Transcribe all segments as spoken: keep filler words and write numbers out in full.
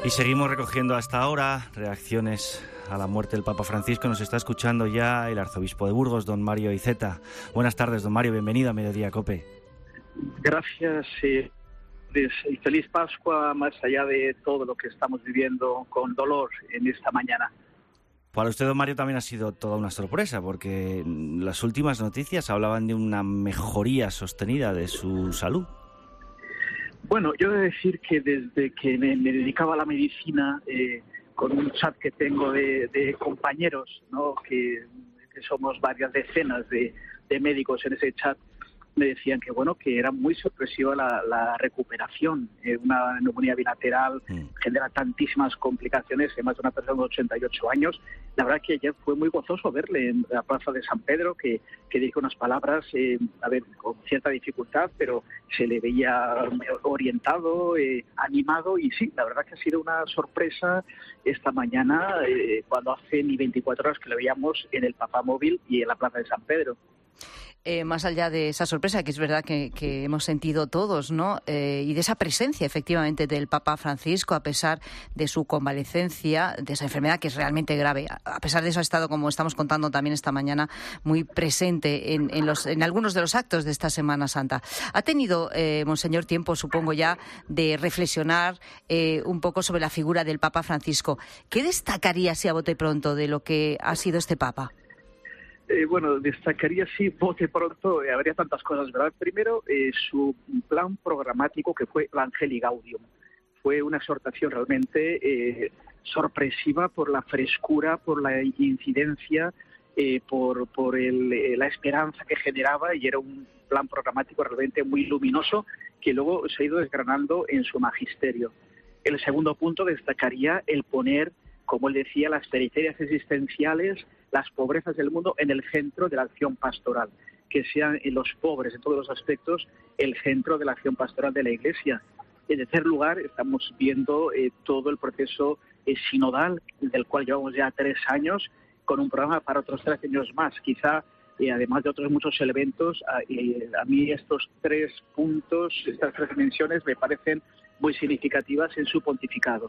Y seguimos recogiendo hasta ahora reacciones a la muerte del Papa Francisco. Nos está escuchando ya el arzobispo de Burgos, don Mario Iceta. Buenas tardes, don Mario, bienvenido a Mediodía Cope. Gracias eh, y feliz Pascua, más allá de todo lo que estamos viviendo con dolor en esta mañana. Para usted, don Mario, también ha sido toda una sorpresa, porque las últimas noticias hablaban de una mejoría sostenida de su salud. Bueno, yo he de decir que desde que me, me dedicaba a la medicina, eh, con un chat que tengo de, de compañeros, ¿no? que, que somos varias decenas de, de médicos en ese chat, me decían que bueno que era muy sorpresiva la, la recuperación. Eh, una neumonía bilateral mm. genera tantísimas complicaciones en más de una persona de ochenta y ocho años. La verdad que ayer fue muy gozoso verle en la plaza de San Pedro, que, que dijo unas palabras, eh, a ver, con cierta dificultad, pero se le veía orientado, eh, animado, y sí, la verdad que ha sido una sorpresa esta mañana, eh, cuando hace ni veinticuatro horas que lo veíamos en el Papamóvil y en la plaza de San Pedro. Eh, más allá de esa sorpresa que es verdad que, que hemos sentido todos, ¿no? Eh, y de esa presencia, efectivamente, del Papa Francisco, a pesar de su convalecencia, de esa enfermedad que es realmente grave. A pesar de eso ha estado, como estamos contando también esta mañana, muy presente en, en, los, en algunos de los actos de esta Semana Santa. Ha tenido, eh, monseñor, tiempo, supongo ya, de reflexionar eh, un poco sobre la figura del Papa Francisco. ¿Qué destacaría, si a bote pronto, de lo que ha sido este Papa? Eh, bueno, destacaría, sí, bote pronto, eh, habría tantas cosas, ¿verdad? Primero, eh, su plan programático, que fue Evangelii Gaudium. Fue una exhortación realmente eh, sorpresiva por la frescura, por la incidencia, eh, por, por el, eh, la esperanza que generaba, y era un plan programático realmente muy luminoso, que luego se ha ido desgranando en su magisterio. El segundo punto, destacaría el poner, como él decía, las periferias existenciales, las pobrezas del mundo en el centro de la acción pastoral, que sean los pobres en todos los aspectos el centro de la acción pastoral de la Iglesia. En tercer lugar, estamos viendo eh, todo el proceso eh, sinodal, del cual llevamos ya tres años, con un programa para otros tres años más. Quizá, eh, además de otros muchos elementos, a, eh, a mí estos tres puntos, estas tres dimensiones, me parecen muy significativas en su pontificado.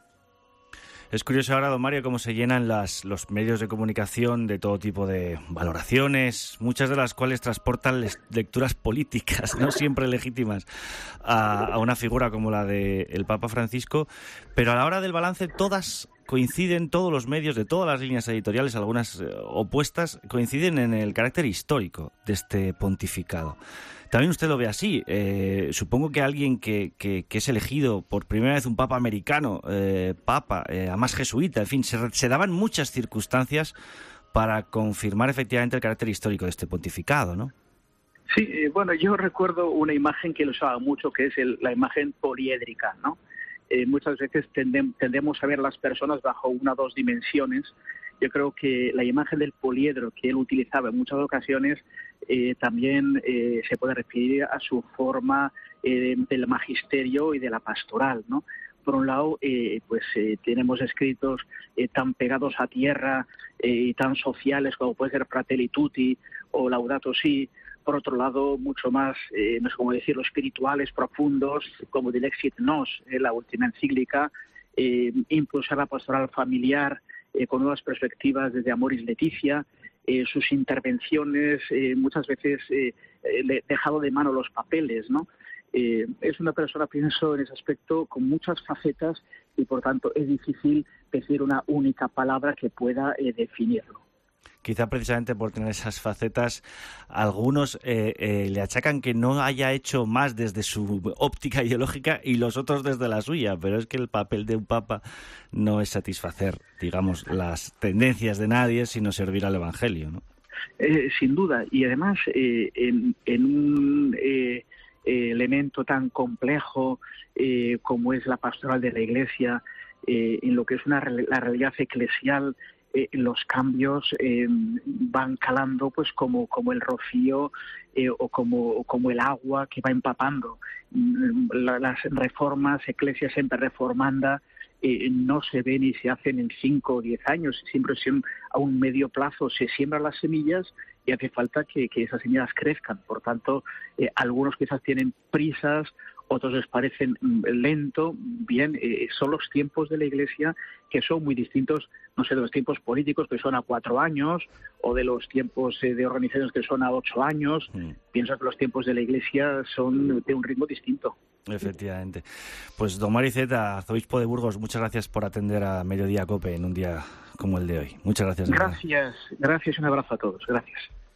Es curioso ahora, don Mario, cómo se llenan las, los medios de comunicación de todo tipo de valoraciones, muchas de las cuales transportan les, lecturas políticas, no siempre legítimas, a, a una figura como la del Papa Francisco, pero a la hora del balance todas coinciden, todos los medios de todas las líneas editoriales, algunas eh, opuestas, coinciden en el carácter histórico de este pontificado. También usted lo ve así. Eh, supongo que alguien que, que, que es elegido por primera vez un papa americano, eh, papa, eh, además jesuita, en fin, se, se daban muchas circunstancias para confirmar efectivamente el carácter histórico de este pontificado, ¿no? Sí, eh, bueno, yo recuerdo una imagen que lo usaba mucho, que es el, la imagen poliédrica, ¿no? Eh, muchas veces tendem, tendemos a ver las personas bajo una o dos dimensiones. Yo creo que la imagen del poliedro que él utilizaba en muchas ocasiones eh, también eh, se puede referir a su forma eh, del magisterio y de la pastoral, ¿no? Por un lado, eh, pues eh, tenemos escritos eh, tan pegados a tierra eh, y tan sociales como puede ser Fratelli Tutti o Laudato Si. Por otro lado, mucho más, eh, no sé cómo decirlo, espirituales, profundos, como Dilexit Nos, eh, la última encíclica, eh, impulsar la pastoral familiar eh, con nuevas perspectivas desde Amoris Laetitia, eh, sus intervenciones, eh, muchas veces eh, eh, dejado de mano los papeles, ¿no? Eh, es una persona, pienso, en ese aspecto, con muchas facetas y, por tanto, es difícil decir una única palabra que pueda eh, definirlo. Quizá precisamente por tener esas facetas, algunos eh, eh, le achacan que no haya hecho más desde su óptica ideológica y los otros desde la suya, pero es que el papel de un papa no es satisfacer, digamos, las tendencias de nadie, sino servir al Evangelio, ¿no? Eh, sin duda, y además eh, en, en un eh, elemento tan complejo eh, como es la pastoral de la Iglesia, eh, en lo que es una la realidad eclesial, Eh, los cambios eh, van calando pues como, como el rocío eh, o, como, o como el agua que va empapando. La, las reformas, Ecclesia Semper Reformanda, eh, no se ven y se hacen en cinco o diez años, siempre a un medio plazo se siembran las semillas y hace falta que, que esas semillas crezcan. Por tanto, eh, algunos quizás tienen prisas, otros les parecen lento. Bien, eh, son los tiempos de la Iglesia que son muy distintos, no sé, de los tiempos políticos que son a cuatro años o de los tiempos eh, de organizaciones que son a ocho años. Mm. Pienso que los tiempos de la Iglesia son de un ritmo distinto. Efectivamente. Pues don Mario Iceta, arzobispo de Burgos, muchas gracias por atender a Mediodía COPE en un día como el de hoy. Muchas gracias. Gracias, gracias, un abrazo a todos. Gracias.